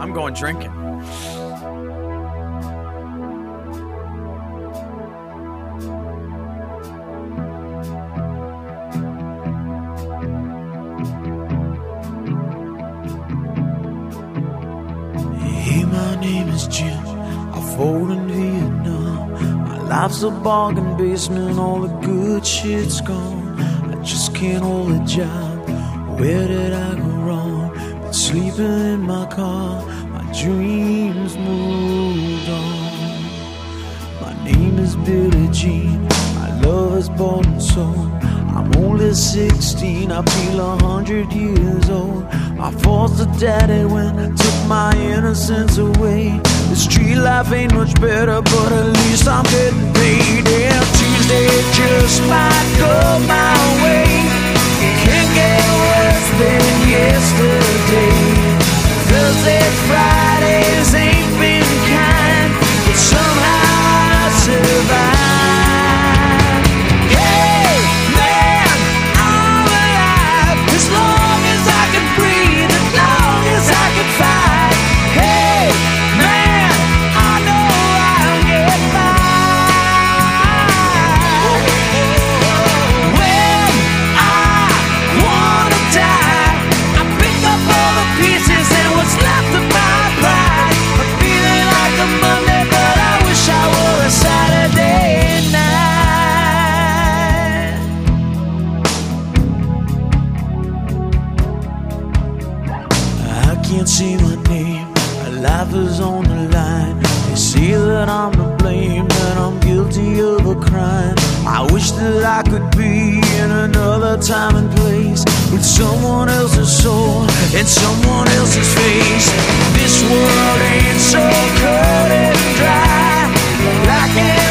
I'm going drinking. Hey, my name is Jim. I fought in Vietnam. My life's a bargain basement. All the good shit's gone. I just can't hold a job. Where did I go wrong? Been sleeping in my car. My dreams moved on. My name is Billie Jean. My love is bought and sold. I'm only 16, I feel 100 years old. My foster daddy went, took my innocence away. The street life ain't much better, but at least I'm getting paid. And Tuesday just might go my way. It can't get worse than yesterday. Thursday, Fridays ain't been kind, but somehow I survived. Can't say my name, my life is on the line. They say that I'm to blame, that I'm guilty of a crime. I wish that I could be in another time and place, with someone else's soul and someone else's face. This world ain't so cut and dry, like